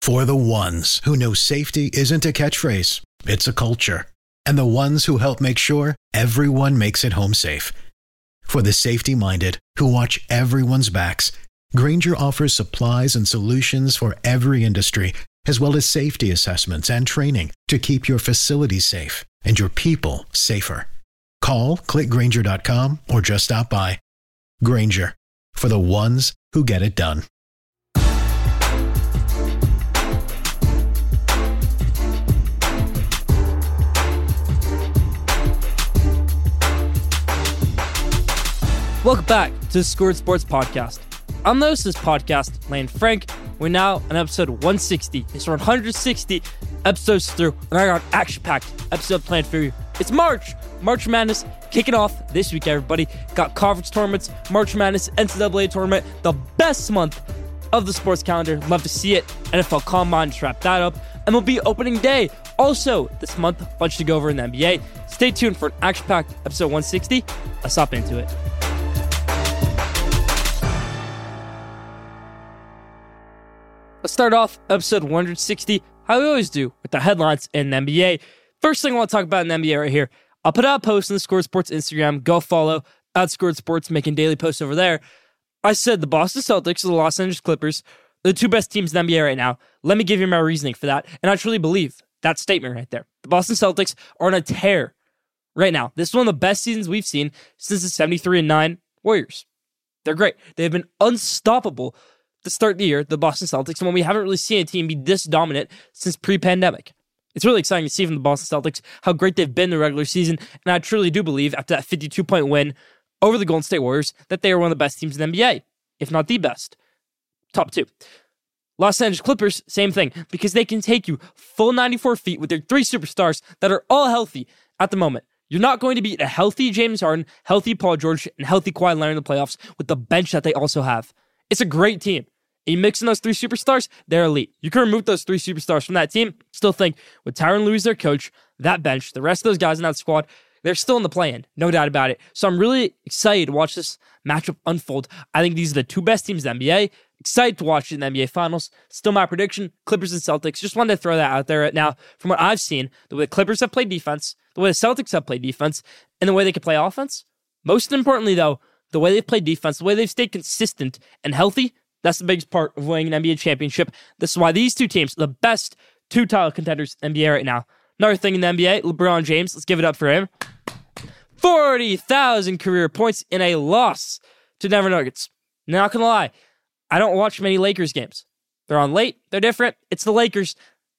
For the ones who know safety isn't a catchphrase, it's a culture. And the ones who help make sure everyone makes it home safe. For the safety-minded who watch everyone's backs, Grainger offers supplies and solutions for every industry, as well as safety assessments and training to keep your facilities safe and your people safer. Call, click Grainger.com, or just stop by. Grainger, for the ones who get it done. Welcome back to the Scored Sports Podcast. I'm the host of this podcast, Lane Frank. We're now on episode 160. It's 160 episodes through, and I got an action-packed episode planned for you. It's March Madness kicking off this week, everybody. Got conference tournaments, March Madness, NCAA tournament, the best month of the sports calendar. Love to see it. NFL Combine, just wrap that up. MLB opening day. Also, this month, a bunch to go over in the NBA. Stay tuned for an action-packed episode 160. Let's hop into it. Let's start off episode 160, how we always do, with the headlines in the NBA. First thing I want to talk about in the NBA right here. I'll put out a post on the Scored Sports Instagram. Go follow @Scored Sports, making daily posts over there. I said the Boston Celtics and the Los Angeles Clippers are the two best teams in the NBA right now. Let me give you my reasoning for that. And I truly believe that statement right there. The Boston Celtics are on a tear right now. This is one of the best seasons we've seen since the 73-9 Warriors. They're great. They've been unstoppable to start the year, the Boston Celtics, and when we haven't really seen a team be this dominant since pre-pandemic. It's really exciting to see from the Boston Celtics how great they've been in the regular season, and I truly do believe, after that 52-point win over the Golden State Warriors, that they are one of the best teams in the NBA, if not the best. Top two. Los Angeles Clippers, same thing, because they can take you full 94 feet with their three superstars that are all healthy at the moment. You're not going to beat a healthy James Harden, healthy Paul George, and healthy Kawhi Leonard in the playoffs with the bench that they also have. It's a great team. You mix in those three superstars, they're elite. You can remove those three superstars from that team, still think with Tyronn Lue as their coach, that bench, the rest of those guys in that squad, they're still in the play-in, no doubt about it. So I'm really excited to watch this matchup unfold. I think these are the two best teams in the NBA. Excited to watch it in the NBA Finals. Still my prediction, Clippers and Celtics. Just wanted to throw that out there right now. From what I've seen, the way the Clippers have played defense, the way the Celtics have played defense, and the way they can play offense. Most importantly, though, the way they've played defense, the way they've stayed consistent and healthy, that's the biggest part of winning an NBA championship. This is why these two teams are the best two title contenders in the NBA right now. Another thing in the NBA, LeBron James, let's give it up for him. 40,000 career points in a loss to Denver Nuggets. Not gonna lie, I don't watch many Lakers games. They're on late, they're different, it's the Lakers.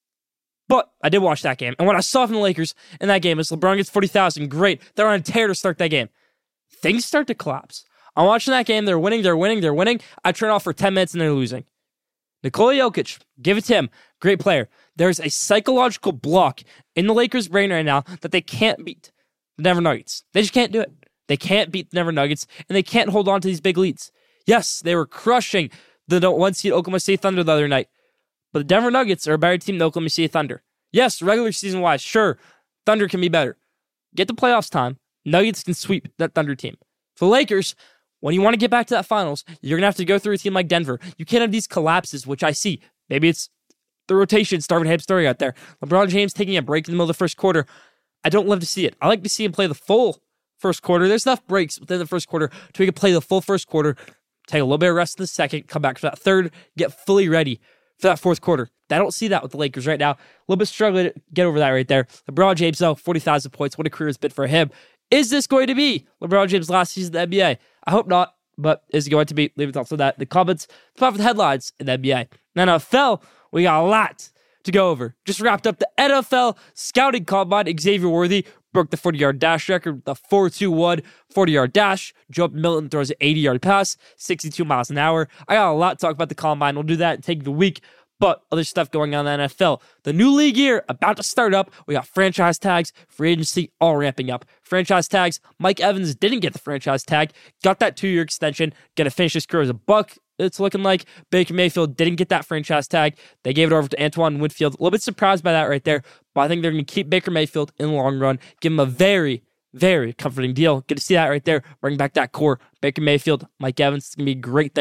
But I did watch that game. And what I saw from the Lakers in that game is LeBron gets 40,000, great. They're on a tear to start that game. Things start to collapse. I'm watching that game. They're winning. I turn off for 10 minutes and they're losing. Nikola Jokic, give it to him. Great player. There's a psychological block in the Lakers' brain right now that they can't beat the Denver Nuggets. They just can't do it. They can't beat the Denver Nuggets, and they can't hold on to these big leads. Yes, they were crushing the one-seed Oklahoma City Thunder the other night, but the Denver Nuggets are a better team than Oklahoma City Thunder. Yes, regular season-wise, sure, Thunder can be better. Get the playoffs time, Nuggets can sweep that Thunder team. For the Lakers, when you want to get back to that finals, you're going to have to go through a team like Denver. You can't have these collapses, which I see. Maybe it's the rotation starving hip story out there. LeBron James taking a break in the middle of the first quarter. I don't love to see it. I like to see him play the full first quarter. There's enough breaks within the first quarter to he can play the full first quarter, take a little bit of rest in the second, come back for that third, get fully ready for that fourth quarter. I don't see that with the Lakers right now. A little bit struggling to get over that right there. LeBron James, though, 40,000 points. What a career it's been for him. Is this going to be LeBron James' last season in the NBA? I hope not, but is it going to be? Leave it up to that in the comments. Top of the headlines in the NBA. NFL, we got a lot to go over. Just wrapped up the NFL Scouting Combine. Xavier Worthy broke the 40-yard dash record with a 4.21 40-yard dash. Joe Milton throws an 80-yard pass, 62 miles an hour. I got a lot to talk about the Combine. We'll do that and take the week. But other stuff going on in the NFL. The new league year about to start up. We got franchise tags, free agency, all ramping up. Franchise tags, Mike Evans didn't get the franchise tag. Got that 2-year extension. Gonna finish his career as a Buck, it's looking like. Baker Mayfield didn't get that franchise tag. They gave it over to Antoine Winfield. A little bit surprised by that right there. But I think they're going to keep Baker Mayfield in the long run. Give him a very, very comforting deal. Good to see that right there. Bring back that core. Baker Mayfield, Mike Evans. It's going to be a great thing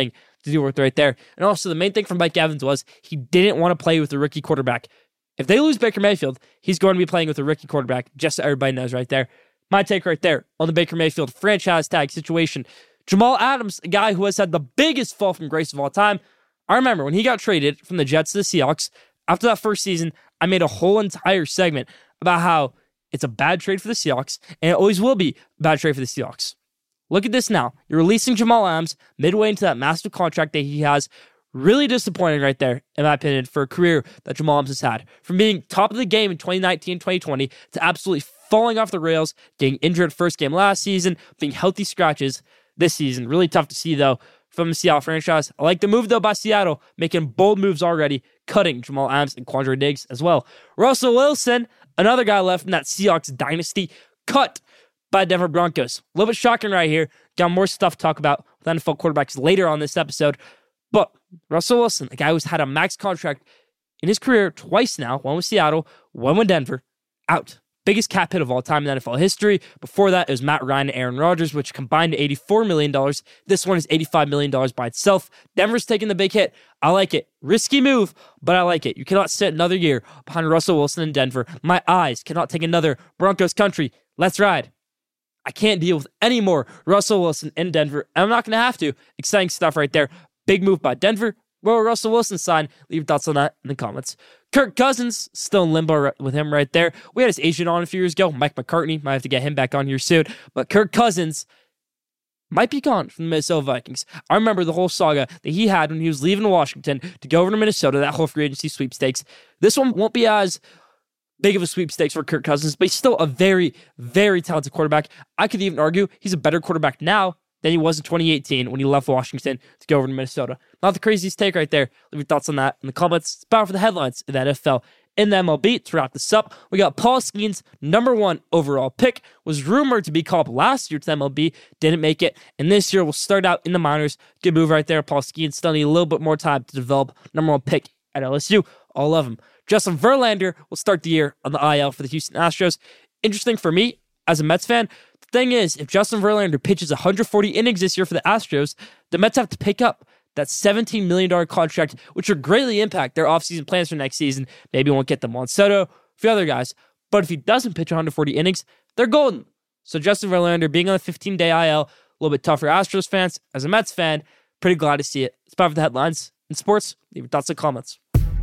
to deal with right there. And also, the main thing from Mike Evans was he didn't want to play with a rookie quarterback. If they lose Baker Mayfield, he's going to be playing with a rookie quarterback, just so everybody knows right there. My take right there on the Baker Mayfield franchise tag situation. Jamal Adams, a guy who has had the biggest fall from grace of all time. I remember when he got traded from the Jets to the Seahawks, after that first season, I made a whole entire segment about how it's a bad trade for the Seahawks, and it always will be a bad trade for the Seahawks. Look at this now. You're releasing Jamal Adams midway into that massive contract that he has. Really disappointing right there, in my opinion, for a career that Jamal Adams has had. From being top of the game in 2019, 2020, to absolutely falling off the rails, getting injured first game last season, being healthy scratches this season. Really tough to see, though, from the Seattle franchise. I like the move, though, by Seattle, making bold moves already, cutting Jamal Adams and Quandre Diggs as well. Russell Wilson, another guy left in that Seahawks dynasty, cut by Denver Broncos. A little bit shocking right here. Got more stuff to talk about with NFL quarterbacks later on this episode. But Russell Wilson, a guy who's had a max contract in his career twice now, one with Seattle, one with Denver, out. Biggest cap hit of all time in NFL history. Before that, it was Matt Ryan and Aaron Rodgers, which combined to $84 million. This one is $85 million by itself. Denver's taking the big hit. I like it. Risky move, but I like it. You cannot sit another year behind Russell Wilson in Denver. My eyes cannot take another Broncos country. Let's ride. I can't deal with any more Russell Wilson in Denver. I'm not going to have to. Exciting stuff right there. Big move by Denver. Where will Russell Wilson sign? Leave your thoughts on that in the comments. Kirk Cousins, still in limbo with him right there. We had his agent on a few years ago, Mike McCartney. Might have to get him back on here soon. But Kirk Cousins might be gone from the Minnesota Vikings. I remember the whole saga that he had when he was leaving Washington to go over to Minnesota, that whole free agency sweepstakes. This one won't be as big of a sweepstakes for Kirk Cousins, but he's still a very, very talented quarterback. I could even argue he's a better quarterback now than he was in 2018 when he left Washington to go over to Minnesota. Not the craziest take right there. Leave your thoughts on that in the comments. It's about for the headlines in the NFL. In the MLB, to wrap this up, we got Paul Skeens' #1 overall pick. Was rumored to be called up last year to the MLB. Didn't make it. And this year, we'll start out in the minors. Good move right there. Paul Skeens still need a little bit more time to develop #1 pick at LSU. All love him. Justin Verlander will start the year on the IL for the Houston Astros. Interesting for me, as a Mets fan, the thing is, if Justin Verlander pitches 140 innings this year for the Astros, the Mets have to pick up that $17 million contract, which will greatly impact their offseason plans for next season. Maybe won't get them Juan Soto, a few other guys. But if he doesn't pitch 140 innings, they're golden. So Justin Verlander being on a 15-day IL, a little bit tough for Astros fans. As a Mets fan, pretty glad to see it. It's about for the headlines. In sports, leave your thoughts and comments.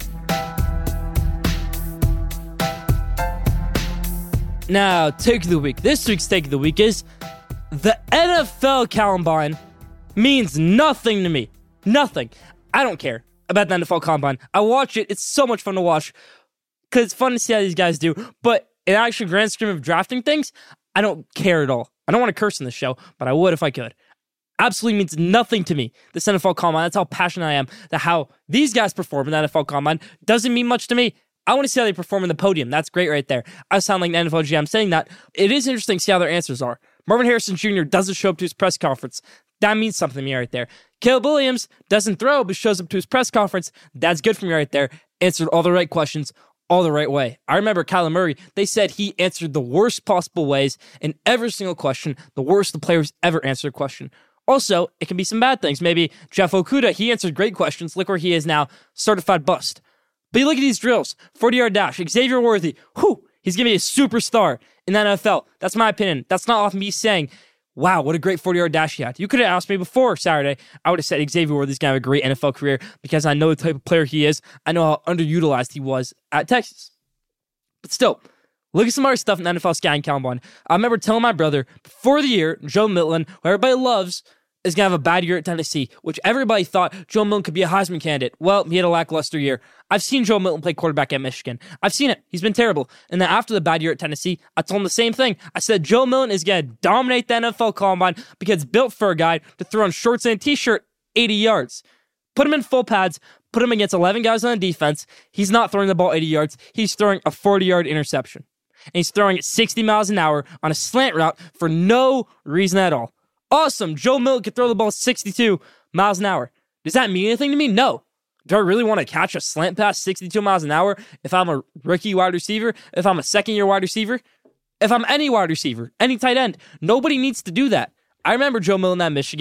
Now, take of the week. This week's take of the week is the NFL Combine means nothing to me. Nothing. I don't care about the NFL Combine. I watch it. It's so much fun to watch because it's fun to see how these guys do. But in actual grand scheme of drafting things, I don't care at all. I don't want to curse in this show, but I would if I could. Absolutely means nothing to me, this NFL Combine. That's how passionate I am that how these guys perform in the NFL Combine doesn't mean much to me. I want to see how they perform in the podium. That's great right there. I sound like an NFL GM saying that. It is interesting to see how their answers are. Marvin Harrison Jr. doesn't show up to his press conference. That means something to me right there. Caleb Williams doesn't throw, but shows up to his press conference. That's good for me right there. Answered all the right questions, all the right way. I remember Kyler Murray, they said he answered the worst possible ways in every single question, the worst the players ever answered a question. Also, it can be some bad things. Maybe Jeff Okudah, he answered great questions. Look where he is now, certified bust. But you look at these drills, 40-yard dash, Xavier Worthy, he's going to be a superstar in the NFL. That's my opinion. That's not off me saying, wow, what a great 40-yard dash he had. You could have asked me before Saturday. I would have said Xavier Worthy's going to have a great NFL career because I know the type of player he is. I know how underutilized he was at Texas. But still, look at some other stuff in the NFL scouting combine. I remember telling my brother before the year, Joe Milton, who everybody loves, is going to have a bad year at Tennessee, which everybody thought Joe Milton could be a Heisman candidate. Well, he had a lackluster year. I've seen Joe Milton play quarterback at Michigan. I've seen it. He's been terrible. And then after the bad year at Tennessee, I told him the same thing. I said, Joe Milton is going to dominate the NFL Combine because it's built for a guy to throw on shorts and a t-shirt 80 yards. Put him in full pads, put him against 11 guys on defense. He's not throwing the ball 80 yards. He's throwing a 40-yard interception. And he's throwing it 60 miles an hour on a slant route for no reason at all. Awesome. Joe Milton could throw the ball 62 miles an hour. Does that mean anything to me? No. Do I really want to catch a slant pass 62 miles an hour if I'm a rookie wide receiver? If I'm a second-year wide receiver? If I'm any wide receiver, any tight end? Nobody needs to do that. I remember Joe Milton at Michigan.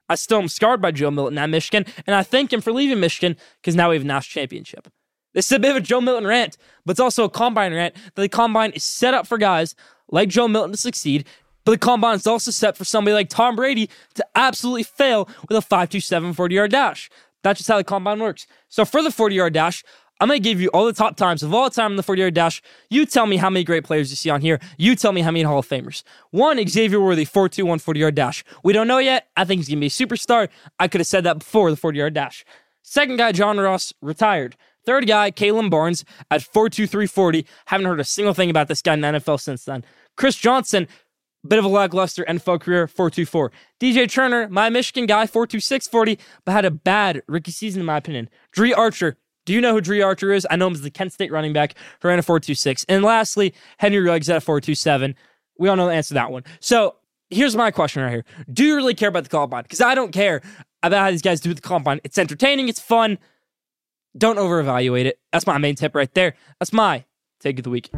I still am scarred by Joe Milton at Michigan, and I thank him for leaving Michigan because now we have a national championship. This is a bit of a Joe Milton rant, but it's also a combine rant. That the combine is set up for guys like Joe Milton to succeed, but the combine is also set for somebody like Tom Brady to absolutely fail with a 5.27 40-yard dash. That's just how the combine works. So for the 40-yard dash, I'm going to give you all the top times of all time in the 40-yard dash. You tell me how many great players you see on here. You tell me how many Hall of Famers. 1, Xavier Worthy, 4.21 40-yard dash. We don't know yet. I think he's going to be a superstar. I could have said that before the 40-yard dash. Second guy, John Ross, retired. Third guy, Kalen Barnes at 4.23 40. Haven't heard a single thing about this guy in the NFL since then. Chris Johnson, bit of a lackluster NFL career, 4.24. DJ Turner, my Michigan guy, 4.26 40, but had a bad rookie season in my opinion. Dree Archer, do you know who Dree Archer is? I know him as the Kent State running back who ran a 4.26. And lastly, Henry Ruggs at a 4.27. We all know the answer to that one. So here's my question right here. Do you really care about the combine? Because I don't care about how these guys do with the combine. It's entertaining. It's fun. Don't over-evaluate it. That's my main tip right there. That's my take of the week.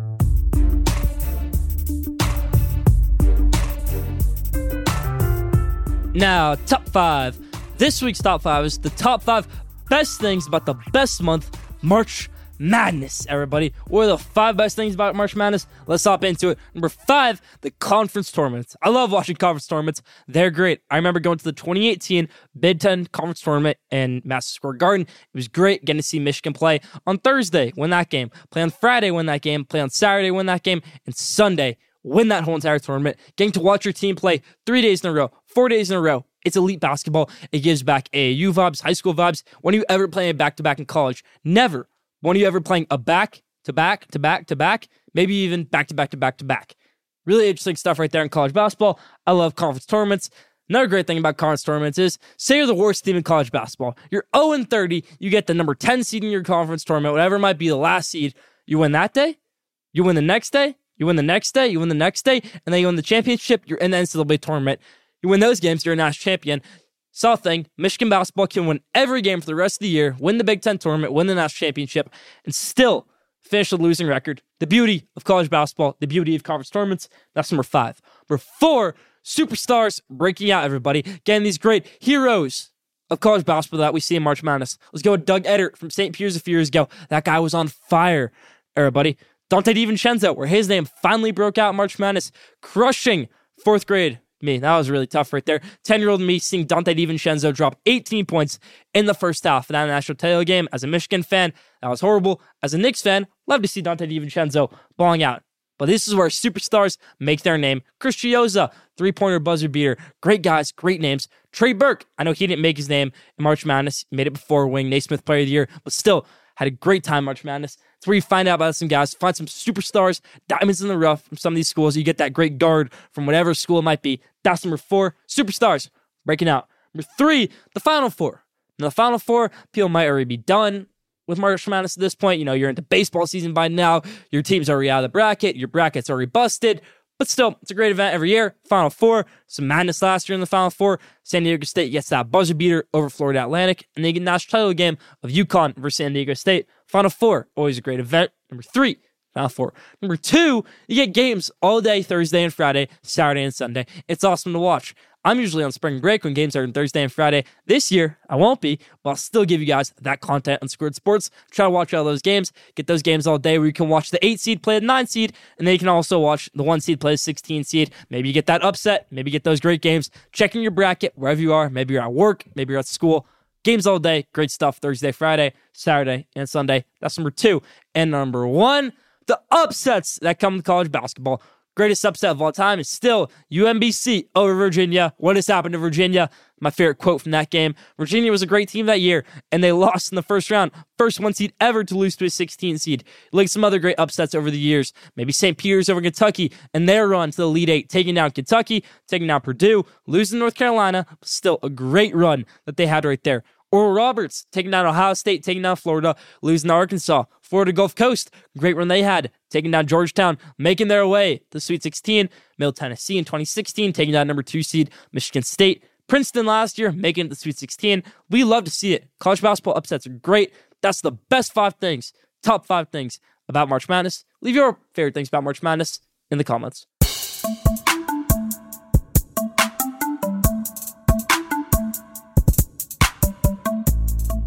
Now, top 5. This week's top 5 is the top 5 best things about the best month, March Madness, everybody. What are the 5 best things about March Madness? Let's hop into it. Number 5, the conference tournaments. I love watching conference tournaments. They're great. I remember going to the 2018 Big Ten Conference Tournament in Madison Square Garden. It was great getting to see Michigan play on Thursday, win that game. Play on Friday, win that game. Play on Saturday, win that game. And Sunday, win that whole entire tournament. Getting to watch your team play 3 days in a row, 4 days in a row. It's elite basketball. It gives back AAU vibes, high school vibes. When are you ever playing a back-to-back in college? Never. When are you ever playing a back-to-back-to-back-to-back? Maybe even back-to-back-to-back-to-back. Really interesting stuff right there in college basketball. I love conference tournaments. Another great thing about conference tournaments is, say you're the worst team in college basketball. You're 0-30. You get the number 10 seed in your conference tournament, whatever it might be, the last seed. You win that day. You win the next day. You win the next day. You win the next day. And then you win the championship. You're in the NCAA tournament. You win those games, you're a national champion. Solid thing, Michigan basketball can win every game for the rest of the year, win the Big Ten tournament, win the national championship, and still finish a losing record. The beauty of college basketball, the beauty of conference tournaments. That's number 5. Number 4, superstars breaking out, everybody. Getting these great heroes of college basketball that we see in March Madness. Let's go with Doug Edert from St. Piers a few years ago. That guy was on fire, everybody. Dante DiVincenzo, where his name finally broke out in March Madness, crushing 4th grade. Me. That was really tough right there. 10-year-old me seeing Dante DiVincenzo drop 18 points in the first half of that national title game. As a Michigan fan, that was horrible. As a Knicks fan, love to see Dante DiVincenzo balling out. But this is where superstars make their name. Chris Chiozza, 3-pointer buzzer beater. Great guys, great names. Trey Burke, I know he didn't make his name in March Madness. He made it before winning Naismith Player of the Year, but still had a great time in March Madness. It's where you find out about some guys, find some superstars, diamonds in the rough from some of these schools. You get that great guard from whatever school it might be. That's number 4, superstars breaking out. Number 3, the Final Four. Now, the Final Four, people might already be done with March Madness at this point. You know, you're into baseball season by now. Your team's already out of the bracket. Your bracket's already busted. But still, it's a great event every year. Final Four, some madness last year in the Final Four. San Diego State gets that buzzer beater over Florida Atlantic, and they get a national title game of UConn versus San Diego State. Final Four, always a great event. Number 3, Final Four. Number 2, you get games all day, Thursday and Friday, Saturday and Sunday. It's awesome to watch. I'm usually on spring break when games are on Thursday and Friday. This year, I won't be, but I'll still give you guys that content on Squared Sports. Try to watch all those games. Get those games all day where you can watch the 8 seed play the 9 seed, and then you can also watch the 1 seed play the 16 seed. Maybe you get that upset. Maybe you get those great games. Checking your bracket wherever you are. Maybe you're at work. Maybe you're at school. Games all day. Great stuff. Thursday, Friday, Saturday, and Sunday. That's number 2. And number 1, the upsets that come to college basketball. Greatest upset of all time is still UMBC over Virginia. What has happened to Virginia? My favorite quote from that game. Virginia was a great team that year, and they lost in the first round. First 1 seed ever to lose to a 16 seed. Like some other great upsets over the years. Maybe St. Peter's over Kentucky, and their run to the Elite 8, taking down Kentucky, taking down Purdue, losing North Carolina, but still a great run that they had right there. Oral Roberts taking down Ohio State, taking down Florida, losing to Arkansas. Florida Gulf Coast, great run they had, taking down Georgetown, making their way to the Sweet 16. Middle Tennessee in 2016, taking down number 2 seed Michigan State. Princeton last year, making it to the Sweet 16. We love to see it. College basketball upsets are great. That's the best 5 things, top 5 things about March Madness. Leave your favorite things about March Madness in the comments.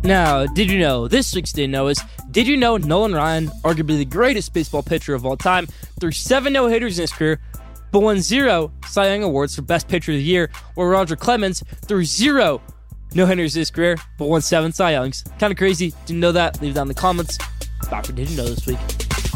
Now, did you know, this week's Didn't Know is, did you know Nolan Ryan, arguably the greatest baseball pitcher of all time, threw 7 no-hitters in his career, but won 0 Cy Young Awards for Best Pitcher of the Year, while Roger Clemens threw 0 no-hitters in his career, but won 7 Cy Youngs. Kind of crazy. Didn't know that? Leave it down in the comments. Back for Did You Know this week.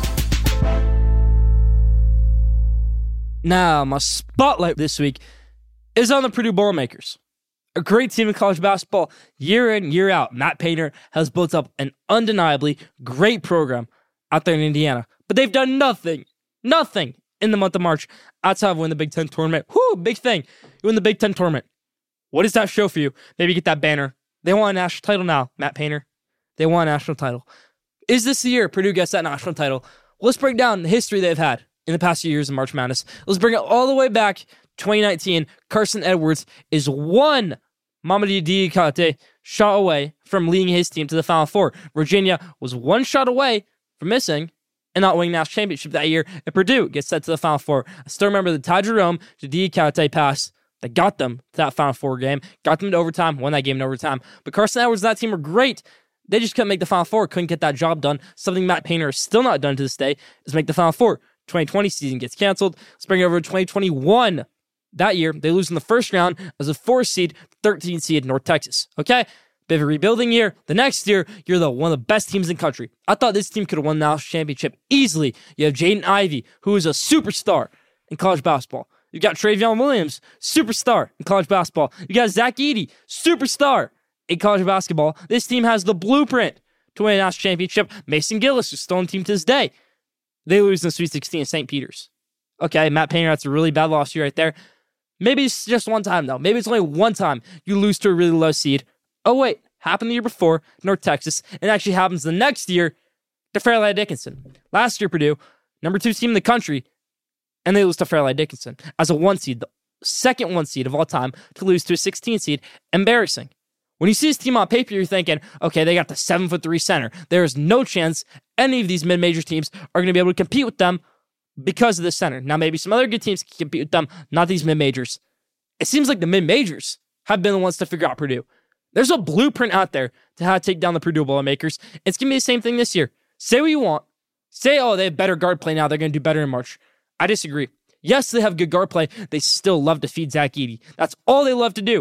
Now, my spotlight this week is on the Purdue Boilermakers. A great team in college basketball, year in, year out. Matt Painter has built up an undeniably great program out there in Indiana. But they've done nothing in the month of March outside of winning the Big Ten tournament. Whoo, big thing. You win the Big Ten tournament. What does that show for you? Maybe get that banner. They want a national title now, Matt Painter. They want a national title. Is this the year Purdue gets that national title? Well, let's break down the history they've had in the past few years of March Madness. Let's bring it all the way back 2019. Carson Edwards is one Mamadi Diakite shot away from leading his team to the Final Four. Virginia was one shot away from missing and not winning national championship that year. And Purdue gets sent to the Final Four. I still remember the Ty Jerome to Diakite pass that got them to that Final Four game, got them to overtime, won that game in overtime. But Carson Edwards and that team were great. They just couldn't make the Final Four, couldn't get that job done. Something Matt Painter has still not done to this day is make the Final Four. 2020 season gets canceled. Let's bring it over to 2021. That year, they lose in the first round as a 4 seed, 13 seed North Texas. Okay? Bit of a rebuilding year. The next year, you're one of the best teams in the country. I thought this team could have won the national championship easily. You have Jaden Ivey, who is a superstar in college basketball. You got Travion Williams, superstar in college basketball. You got Zach Edey, superstar in college basketball. This team has the blueprint to win a national championship. Mason Gillis, who's still on the team to this day. They lose in the Sweet 16 at St. Peter's. Okay, Matt Painter, that's a really bad loss here right there. Maybe it's just one time, though. Maybe it's only one time you lose to a really low seed. Oh, wait. Happened the year before, North Texas. And actually happens the next year to Fairleigh Dickinson. Last year, Purdue, number 2 team in the country, and they lose to Fairleigh Dickinson as a 1 seed, the second 1 seed of all time to lose to a 16 seed. Embarrassing. When you see this team on paper, you're thinking, okay, they got the 7'3" center. There is no chance any of these mid-major teams are going to be able to compete with them because of the center. Now, maybe some other good teams can compete with them, not these mid-majors. It seems like the mid-majors have been the ones to figure out Purdue. There's a blueprint out there to how to take down the Purdue Boilermakers. It's going to be the same thing this year. Say what you want. Say, oh, they have better guard play now. They're going to do better in March. I disagree. Yes, they have good guard play. They still love to feed Zach Edey. That's all they love to do.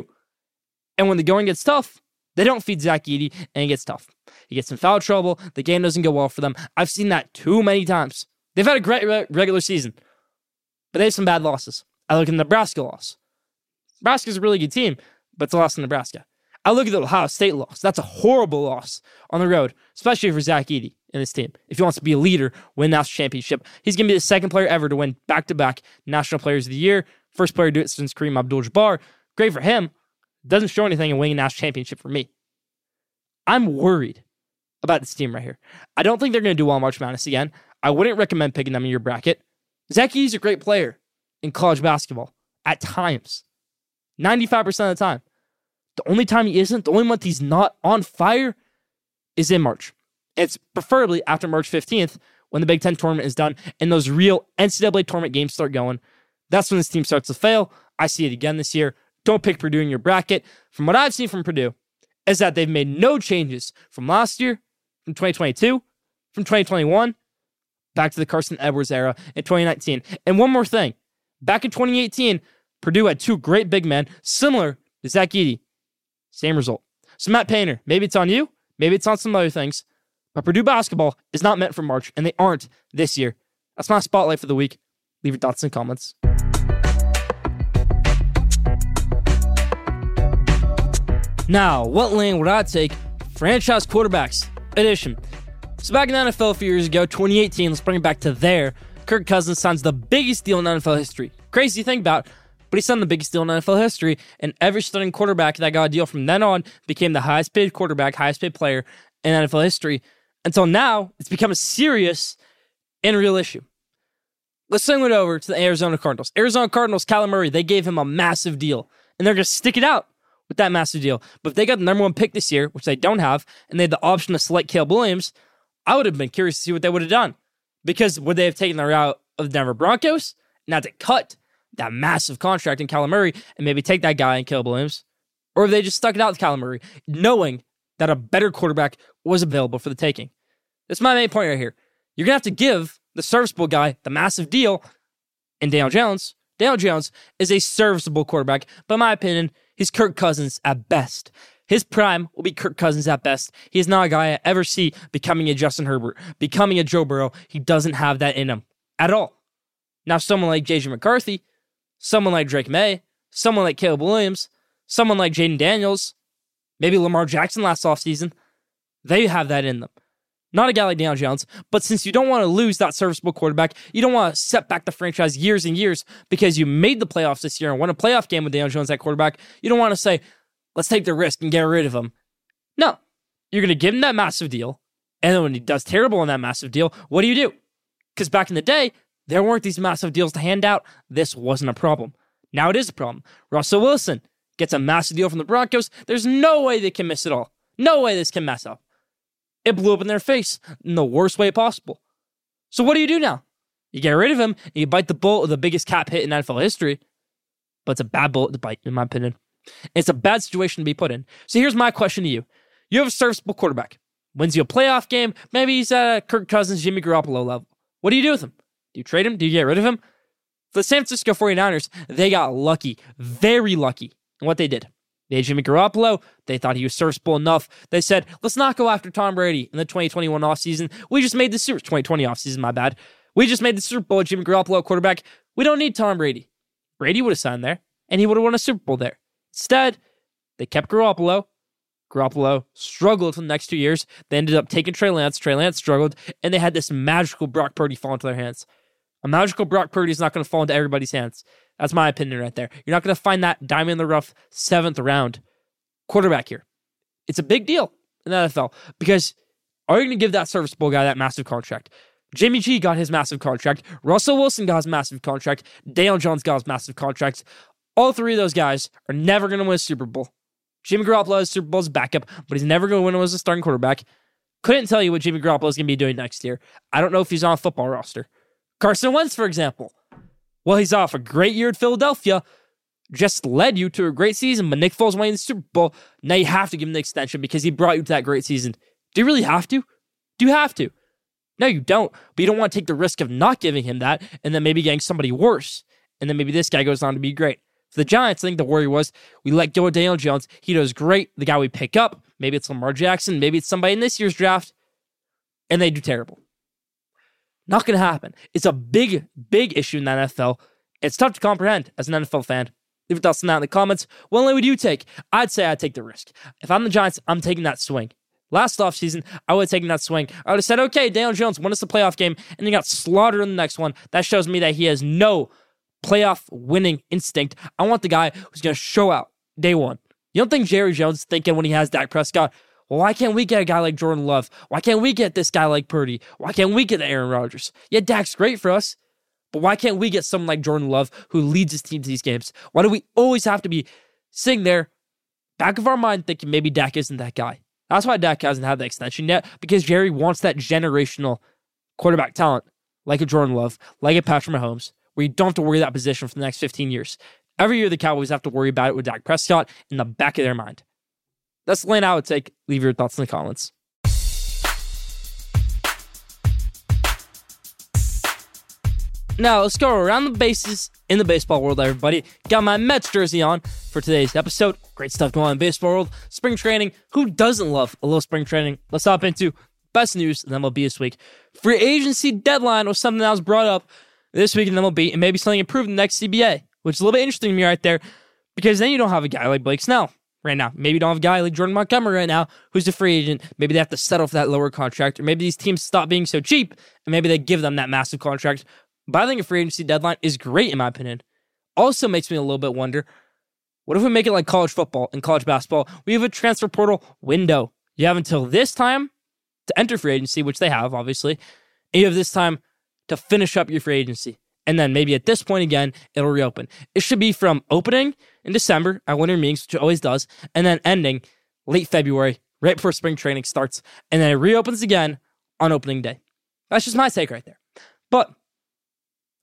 And when the going gets tough, they don't feed Zach Edey, and it gets tough. He gets in foul trouble. The game doesn't go well for them. I've seen that too many times. They've had a great regular season, but they have some bad losses. I look at the Nebraska loss. Nebraska's a really good team, but it's a loss in Nebraska. I look at the Ohio State loss. That's a horrible loss on the road, especially for Zach Edey and his team. If he wants to be a leader, win national championship, he's going to be the second player ever to win back-to-back National Players of the Year. First player to do it since Kareem Abdul-Jabbar. Great for him. Doesn't show anything in winning a national championship for me. I'm worried about this team right here. I don't think they're going to do well in March Madness again. I wouldn't recommend picking them in your bracket. Zach Edey's a great player in college basketball at times. 95% of the time. The only time he isn't, the only month he's not on fire is in March. It's preferably after March 15th when the Big Ten tournament is done and those real NCAA tournament games start going. That's when this team starts to fail. I see it again this year. Don't pick Purdue in your bracket. From what I've seen from Purdue is that they've made no changes from last year, from 2022, from 2021, back to the Carson Edwards era in 2019. And one more thing. Back in 2018, Purdue had 2 great big men, similar to Zach Edey. Same result. So Matt Painter, maybe it's on you, maybe it's on some other things, but Purdue basketball is not meant for March, and they aren't this year. That's my spotlight for the week. Leave your thoughts in the comments. Now, what lane would I take? Franchise quarterbacks edition. So back in the NFL a few years ago, 2018, let's bring it back to there. Kirk Cousins signs the biggest deal in NFL history. Crazy to think about, but he signed the biggest deal in NFL history, and every starting quarterback that got a deal from then on became the highest paid quarterback, highest paid player in NFL history. Until now, it's become a serious and real issue. Let's swing it over to the Arizona Cardinals. Arizona Cardinals, Kyler Murray, they gave him a massive deal, and they're going to stick it out with that massive deal. But if they got the number 1 pick this year, which they don't have, and they had the option to select Caleb Williams, I would have been curious to see what they would have done. Because would they have taken the route of the Denver Broncos, not to cut that massive contract in Kyler Murray and maybe take that guy and Caleb Williams? Or have they just stuck it out with Kyler Murray, knowing that a better quarterback was available for the taking. That's my main point right here. You're going to have to give the serviceable guy the massive deal. And Daniel Jones is a serviceable quarterback, but in my opinion, he's Kirk Cousins at best. His prime will be Kirk Cousins at best. He is not a guy I ever see becoming a Justin Herbert, becoming a Joe Burrow. He doesn't have that in him at all. Now, someone like J.J. McCarthy, someone like Drake May, someone like Caleb Williams, someone like Jaden Daniels, maybe Lamar Jackson last offseason, they have that in them. Not a guy like Daniel Jones, but since you don't want to lose that serviceable quarterback, you don't want to set back the franchise years and years because you made the playoffs this year and won a playoff game with Daniel Jones at quarterback, you don't want to say, let's take the risk and get rid of him. No. You're going to give him that massive deal, and then when he does terrible on that massive deal, what do? Because back in the day, there weren't these massive deals to hand out. This wasn't a problem. Now it is a problem. Russell Wilson gets a massive deal from the Broncos. There's no way they can miss it all. No way this can mess up. It blew up in their face in the worst way possible. So what do you do now? You get rid of him, and you bite the bullet of the biggest cap hit in NFL history. But it's a bad bullet to bite, in my opinion. It's a bad situation to be put in. So here's my question to you. You have a serviceable quarterback. Wins you a playoff game. Maybe he's at a Kirk Cousins, Jimmy Garoppolo level. What do you do with him? Do you trade him? Do you get rid of him? For the San Francisco 49ers, they got lucky. Very lucky in what they did. They had Jimmy Garoppolo. They thought he was serviceable enough. They said, let's not go after Tom Brady in the 2021 offseason. We just made the 2020 offseason, my bad. We just made the Super Bowl with Jimmy Garoppolo quarterback. We don't need Tom Brady. Brady would have signed there, and he would have won a Super Bowl there. Instead, they kept Garoppolo. Garoppolo struggled for the next 2 years. They ended up taking Trey Lance. Trey Lance struggled, and they had this magical Brock Purdy fall into their hands. A magical Brock Purdy is not going to fall into everybody's hands. That's my opinion right there. You're not going to find that diamond in the rough 7th round quarterback here. It's a big deal in the NFL because are you going to give that serviceable guy that massive contract? Jimmy G got his massive contract. Russell Wilson got his massive contract. Daniel Jones got his massive contract. All three of those guys are never going to win a Super Bowl. Jimmy Garoppolo is Super Bowl's backup, but he's never going to win as a starting quarterback. Couldn't tell you what Jimmy Garoppolo is going to be doing next year. I don't know if he's on a football roster. Carson Wentz, for example. Well, he's off a great year at Philadelphia. Just led you to a great season, but Nick Foles winning the Super Bowl. Now you have to give him the extension because he brought you to that great season. Do you really have to? Do you have to? No, you don't. But you don't want to take the risk of not giving him that and then maybe getting somebody worse. And then maybe this guy goes on to be great. For the Giants, I think the worry was we let go of Daniel Jones. He does great. The guy we pick up, maybe it's Lamar Jackson, maybe it's somebody in this year's draft, and they do terrible. Not going to happen. It's a big, big issue in the NFL. It's tough to comprehend as an NFL fan. Leave your thoughts on that in the comments. What only would you take? I'd say I'd take the risk. If I'm the Giants, I'm taking that swing. Last offseason, I would have taken that swing. I would have said, okay, Daniel Jones won us the playoff game, and he got slaughtered in the next one. That shows me that he has no playoff winning instinct. I want the guy who's going to show out day one. You don't think Jerry Jones is thinking when he has Dak Prescott, well, why can't we get a guy like Jordan Love? Why can't we get this guy like Purdy? Why can't we get Aaron Rodgers? Yeah, Dak's great for us, but why can't we get someone like Jordan Love who leads his team to these games? Why do we always have to be sitting there, back of our mind, thinking maybe Dak isn't that guy? That's why Dak hasn't had the extension yet, because Jerry wants that generational quarterback talent, like a Jordan Love, like a Patrick Mahomes, where you don't have to worry that position for the next 15 years. Every year, the Cowboys have to worry about it with Dak Prescott in the back of their mind. That's the lane I would take. Leave your thoughts in the comments. Now, let's go around the bases in the baseball world, everybody. Got my Mets jersey on for today's episode. Great stuff going on in the baseball world. Spring training. Who doesn't love a little spring training? Let's hop into best news in MLB this week. Free agency deadline was something that was brought up this week in MLB, and maybe something improved in the next CBA, which is a little bit interesting to me right there, because then you don't have a guy like Blake Snell right now. Maybe you don't have a guy like Jordan Montgomery right now who's a free agent. Maybe they have to settle for that lower contract, or maybe these teams stop being so cheap, and maybe they give them that massive contract. But I think a free agency deadline is great, in my opinion. Also makes me a little bit wonder, what if we make it like college football and college basketball? We have a transfer portal window. You have until this time to enter free agency, which they have, obviously. And you have this time to finish up your free agency. And then maybe at this point again, it'll reopen. It should be from opening in December at winter meetings, which it always does, and then ending late February, right before spring training starts. And then it reopens again on opening day. That's just my take right there. But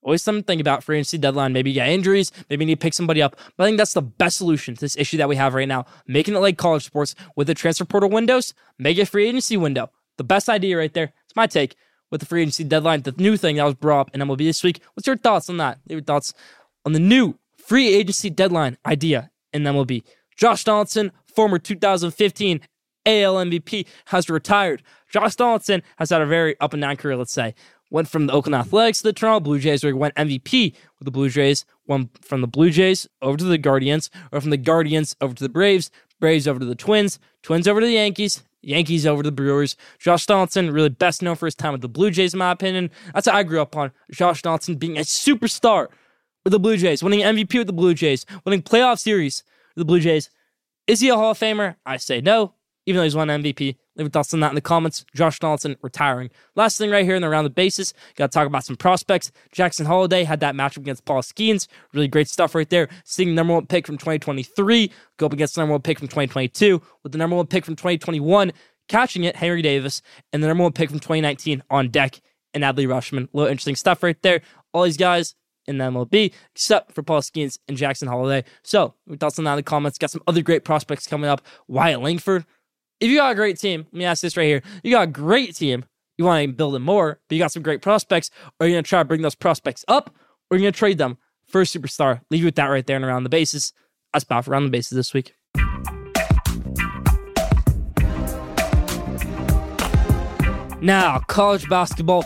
Always something to think about for agency deadline. Maybe you get injuries, maybe you need to pick somebody up. But I think that's the best solution to this issue that we have right now. Making it like college sports with the transfer portal windows, make it a free agency window. The best idea right there. It's my take with the free agency deadline, the new thing that was brought up in MLB this week. What's your thoughts on that? Your thoughts on the new free agency deadline idea in MLB? Josh Donaldson, former 2015 AL MVP, has retired. Josh Donaldson has had a very up and down career, let's say. Went from the Oakland Athletics to the Toronto Blue Jays, where he went MVP with the Blue Jays. Went from the Blue Jays over to the Guardians, or from the Guardians over to the Braves, Braves over to the Twins, Twins over to the Yankees, Yankees over to the Brewers. Josh Donaldson, really best known for his time with the Blue Jays, in my opinion. That's how I grew up on Josh Donaldson being a superstar with the Blue Jays, winning MVP with the Blue Jays, winning playoff series with the Blue Jays. Is he a Hall of Famer? I say no, even though he's won MVP. Leave your thoughts on that in the comments. Josh Donaldson retiring. Last thing right here in the round of bases, got to talk about some prospects. Jackson Holliday had that matchup against Paul Skeens. Really great stuff right there. Seeing the number one pick from 2023 go up against the number one pick from 2022, with the number one pick from 2021 catching it, Henry Davis, and the number one pick from 2019 on deck, and Adley Rutschman. A little interesting stuff right there. All these guys in the MLB, except for Paul Skeens and Jackson Holliday. So, your thoughts on that in the comments. Got some other great prospects coming up. Wyatt Langford. If you got a great team, let me ask this right here. You got a great team, you want to build it more, but you got some great prospects, or are you going to try to bring those prospects up, or are you going to trade them for a superstar? Leave you with that right there and around the bases. That's about for Around the Bases this week. Now, college basketball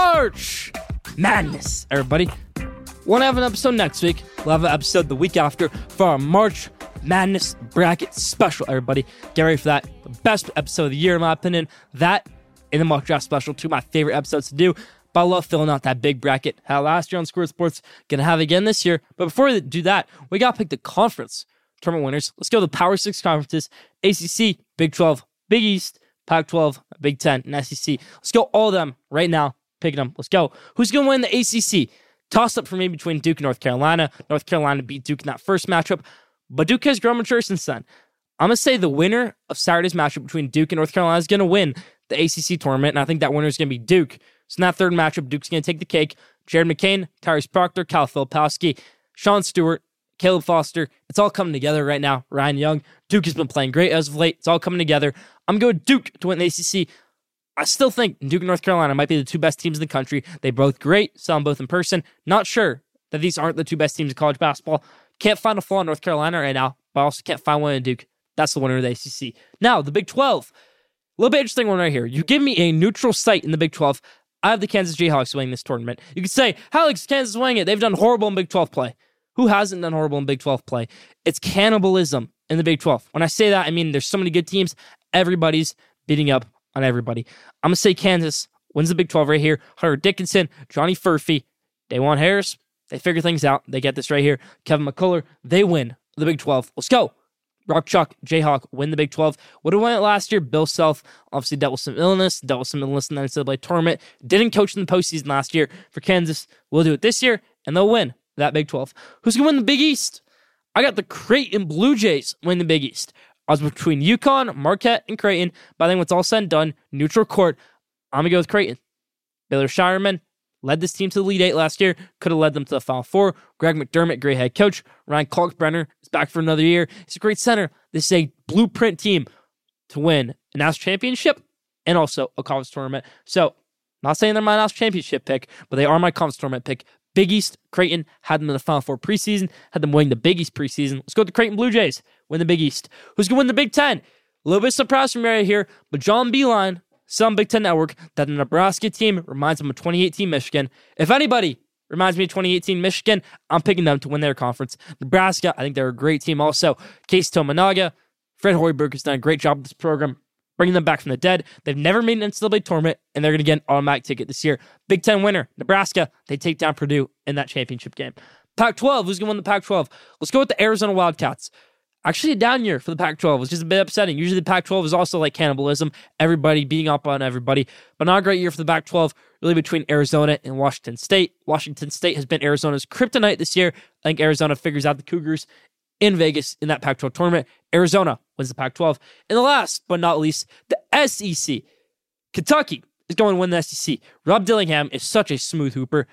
March Madness, everybody. Won't have an episode next week. We'll have an episode the week after for our March Madness bracket special, everybody. Get ready for that. The best episode of the year, in my opinion. That and the mock draft special, two of my favorite episodes to do. But I love filling out that big bracket. Had last year on Square Sports. Gonna have it again this year. But before we do that, we gotta pick the conference tournament winners. Let's go to the Power 6 conferences. ACC, Big 12, Big East, Pac-12, Big 10, and SEC. Let's go all of them right now. Picking them. Let's go. Who's gonna win the ACC? Toss up for me between Duke and North Carolina. North Carolina beat Duke in that first matchup. But Duke has grown mature since then. I'm going to say the winner of Saturday's matchup between Duke and North Carolina is going to win the ACC tournament, and I think that winner is going to be Duke. So in that third matchup, Duke's going to take the cake. Jared McCain, Tyrese Proctor, Cal Filipowski, Sean Stewart, Caleb Foster. It's all coming together right now. Ryan Young. Duke has been playing great as of late. It's all coming together. I'm going Duke to win the ACC. I still think Duke and North Carolina might be the two best teams in the country. They're both great. Saw them both in person. Not sure that these aren't the two best teams in college basketball. Can't find a flaw in North Carolina right now, but I also can't find one in Duke. That's the winner of the ACC. Now, the Big 12. A little bit interesting one right here. You give me a neutral site in the Big 12. I have the Kansas Jayhawks winning this tournament. You could say, how is Kansas winning it? They've done horrible in Big 12 play. Who hasn't done horrible in Big 12 play? It's cannibalism in the Big 12. When I say that, I mean there's so many good teams. Everybody's beating up on everybody. I'm going to say Kansas wins the Big 12 right here. Hunter Dickinson, Johnny Furphy, Dajuan Harris. They figure things out. They get this right here. Kevin McCullough, they win the Big 12. Let's go. Rock Chalk, Jayhawk win the Big 12. Would have won it last year. Bill Self obviously dealt with some illness in the NCAA tournament. Didn't coach in the postseason last year for Kansas. We'll do it this year, and they'll win that Big 12. Who's going to win the Big East? I got the Creighton Blue Jays win the Big East. I was between UConn, Marquette, and Creighton, but I think when it's all said and done, neutral court, I'm going to go with Creighton. Baylor Shireman led this team to the Elite Eight last year, could have led them to the Final Four. Greg McDermott, great head coach. Ryan Kalkbrenner is back for another year. He's a great center. This is a blueprint team to win a national championship and also a conference tournament. So, not saying they're my national championship pick, but they are my conference tournament pick. Big East, Creighton, had them in the Final Four preseason, had them winning the Big East preseason. Let's go with the Creighton Blue Jays, win the Big East. Who's going to win the Big Ten? A little bit surprised from me right here, but John Beilein, some Big Ten Network, that the Nebraska team reminds him of 2018 Michigan. If anybody reminds me of 2018 Michigan, I'm picking them to win their conference. Nebraska, I think they're a great team also. Case Tominaga, Fred Hoiberg has done a great job with this program, bringing them back from the dead. They've never made an NCAA tournament, and they're going to get an automatic ticket this year. Big Ten winner, Nebraska, they take down Purdue in that championship game. Pac-12, who's going to win the Pac-12? Let's go with the Arizona Wildcats. Actually, a down year for the Pac-12, which is a bit upsetting. Usually the Pac-12 is also like cannibalism, everybody beating up on everybody, but not a great year for the Pac-12, really between Arizona and Washington State. Washington State has been Arizona's kryptonite this year. I think Arizona figures out the Cougars in Vegas in that Pac-12 tournament. Arizona wins the Pac-12. And the last but not least, the SEC. Kentucky is going to win the SEC. Rob Dillingham is such a smooth hooper.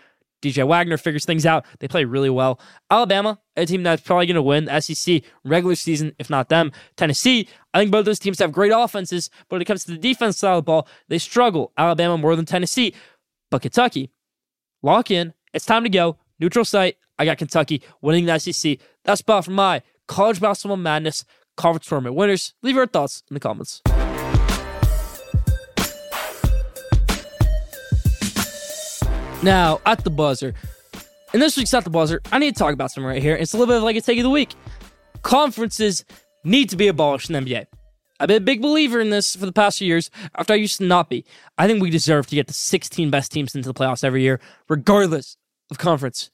DJ Wagner figures things out. They play really well. Alabama, a team that's probably going to win the SEC regular season, if not them. Tennessee, I think both those teams have great offenses, but when it comes to the defense side of the ball, they struggle. Alabama more than Tennessee. But Kentucky, lock in. It's time to go. Neutral site. I got Kentucky winning the SEC. That's about for my College Basketball Madness Conference Tournament winners. Leave your thoughts in the comments. Now, at the buzzer. And this week's At the Buzzer, I need to talk about something right here. It's a little bit of like a take of the week. Conferences need to be abolished in the NBA. I've been a big believer in this for the past few years after I used to not be. I think we deserve to get the 16 best teams into the playoffs every year, regardless of conference.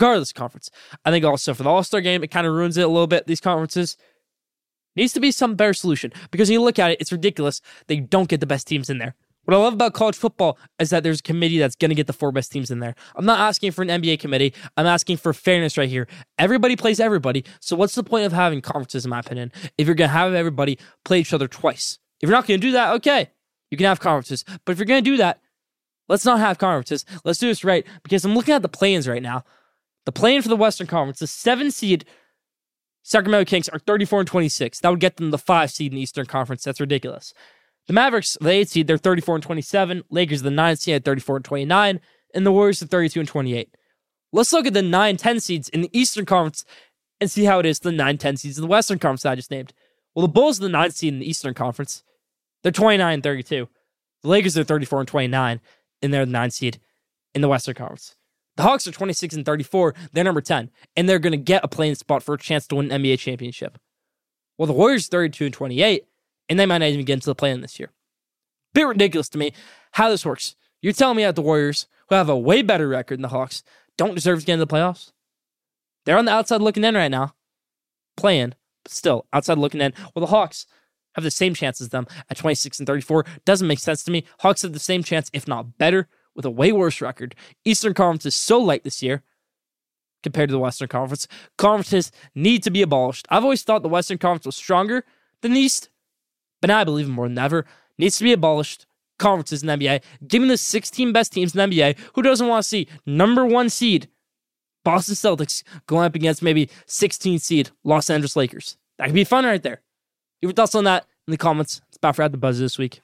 I think also for the All-Star game, it kind of ruins it a little bit, these conferences. Needs to be some better solution because when you look at it, it's ridiculous they don't get the best teams in there. What I love about college football is that there's a committee that's going to get the 4 best teams in there. I'm not asking for an NBA committee. I'm asking for fairness right here. Everybody plays everybody. So what's the point of having conferences, in my opinion, if you're going to have everybody play each other twice? If you're not going to do that, okay, you can have conferences. But if you're going to do that, let's not have conferences. Let's do this right because I'm looking at the play-ins right now. The play-in for the Western Conference, the 7 seed Sacramento Kings are 34-26. That would get them the 5 seed in the Eastern Conference. That's ridiculous. The Mavericks, the 8 seed, they're 34-27. Lakers, the 9 seed, at 34-29. And the Warriors, the 32-28. Let's look at the 9-10 seeds in the Eastern Conference and see how it is to the 9-10 seeds in the Western Conference that I just named. Well, the Bulls are the 9 seed in the Eastern Conference. They're 29-32. The Lakers are 34-29, and they're the 9 seed in the Western Conference. The Hawks are 26-34. They're number 10, and they're going to get a playing spot for a chance to win an NBA championship. Well, the Warriors are 32-28. And they might not even get into the play-in this year. Bit ridiculous to me how this works. You're telling me that the Warriors, who have a way better record than the Hawks, don't deserve to get into the playoffs? They're on the outside looking in right now. Playing, but still, outside looking in. Well, the Hawks have the same chance as them at 26-34. Doesn't make sense to me. Hawks have the same chance, if not better, with a way worse record. Eastern Conference is so light this year compared to the Western Conference. Conferences need to be abolished. I've always thought the Western Conference was stronger than the East. But now I believe more than ever. Needs to be abolished. Conferences in the NBA. Give me the 16 best teams in the NBA. Who doesn't want to see number 1 seed Boston Celtics going up against maybe 16 seed Los Angeles Lakers? That could be fun right there. Leave your thoughts on that in the comments. It's about for At the Buzzer this week.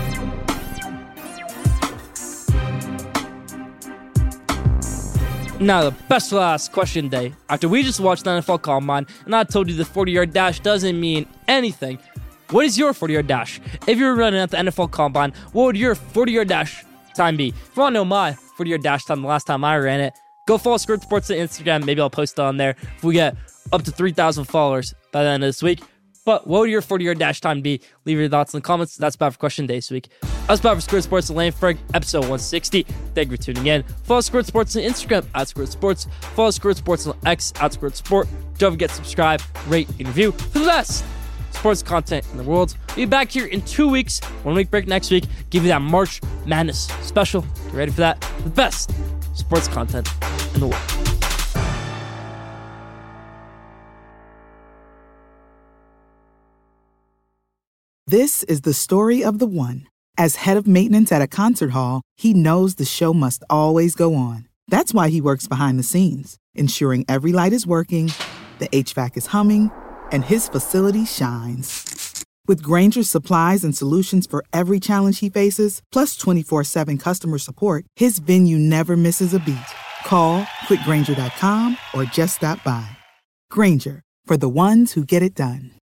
Now, the best last question day. After we just watched the NFL Combine, and I told you the 40-yard dash doesn't mean anything. What is your 40-yard dash? If you were running at the NFL Combine, what would your 40-yard dash time be? If you want to know my 40-yard dash time the last time I ran it, go follow Squirt Sports on Instagram. Maybe I'll post it on there if we get up to 3,000 followers by the end of this week. But what would your 40-yard dash time be? Leave your thoughts in the comments. That's about for Question Day this week. That's about for Squirt Sports and Lane Frank, episode 160. Thank you for tuning in. Follow Squirt Sports on Instagram, @Squirt Sports. Follow Squirt Sports on X, @Squirt Sport. Don't forget to subscribe, rate, and review for the best sports content in the world. We'll be back here in 2 weeks. 1 week break next week. Give you that March Madness special. Get ready for that. The best sports content in the world. This is the story of the one. As head of maintenance at a concert hall, he knows the show must always go on. That's why he works behind the scenes, ensuring every light is working, the HVAC is humming, and his facility shines. With Grainger's supplies and solutions for every challenge he faces, plus 24/7 customer support, his venue never misses a beat. Call quickgrainger.com or just stop by. Grainger, for the ones who get it done.